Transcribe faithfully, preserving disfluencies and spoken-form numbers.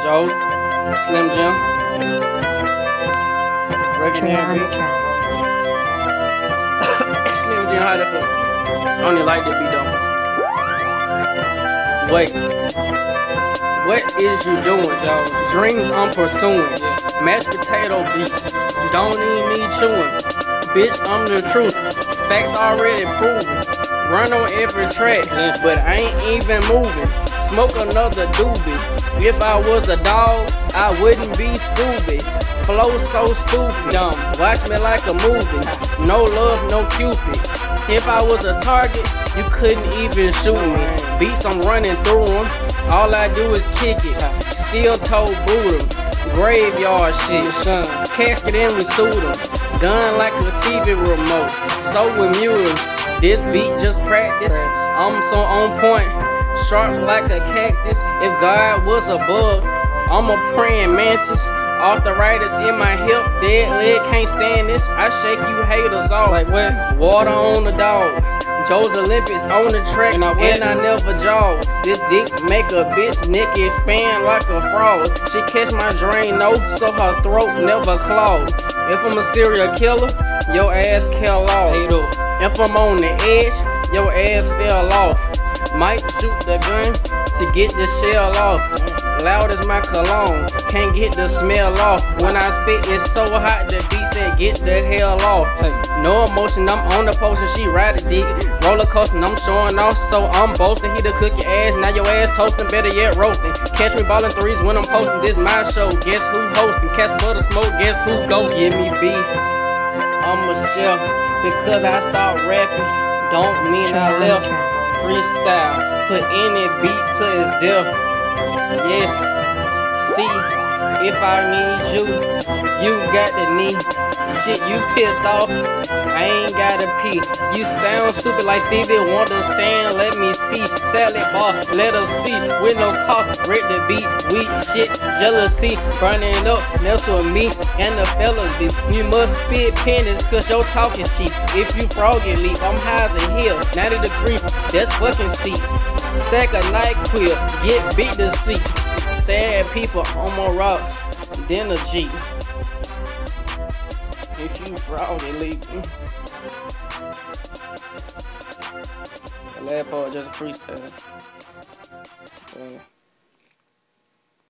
Joe, Slim Jim, Regular beat. Slim Jim, how the fuck? I don't even like that beat though. Wait, what is you doing, Joe? Dreams I'm pursuing, mashed potato beats, don't even need chewing. Bitch, I'm the truth, facts already proven. Run on every track, but I ain't even moving. Smoke another doobie. If I was a dog, I wouldn't be stupid. Flow so stupid, dumb. Watch me like a movie. No love, no Cupid. If I was a target, you couldn't even shoot me. Beats, I'm running through them. All I do is kick it. Steel toe boot 'em. Graveyard shit. Casket in, we suit 'em. Gun like a T V remote. So we mute 'em. This beat just practice. I'm so on point. Sharp like a cactus. If God was a bug, I'm a praying mantis. Arthritis in my hip, dead leg, can't stand this. I shake you haters off. Like what? Water on the dog. Joe's Olympics on the track, and I, and I never jog. This dick make a bitch neck expand like a frog. She catch my drain, no, so her throat never clogged. If I'm a serial killer, your ass kill off. If I'm on the edge, your ass fell off. Might shoot the gun to get the shell off. Loud as my cologne, can't get the smell off. When I spit, it's so hot, the beat said get the hell off. No emotion, I'm on the potion, she ride a dick. Roller coaster, I'm showing off, so I'm boasting. He to cook your ass, now your ass toasting, better yet roasting. Catch me ballin' threes when I'm posting, this my show. Guess who hosting? Catch butter smoke, guess who goes? Give me beef, I'm a chef. Because I start rapping, don't mean I left. Freestyle, put any beat to his death. Yes, see, if I need you, you got the need. Shit, you pissed off, I ain't gotta pee. You sound stupid like Stevie Wonder saying, let me see. Salad bar, let us see. With no cough, break the beat. Weak shit, jealousy, burning up, mess with me and the fellas be. You must spit pennies, cause your talk is cheap. If you froggy leap, I'm high as a hill, ninety degree, that's fucking seat. Sack a night queer, get beat to seat. Sad people on my rocks, then a Jeep. If you froggy leap. The last part just a freestyle. Yeah.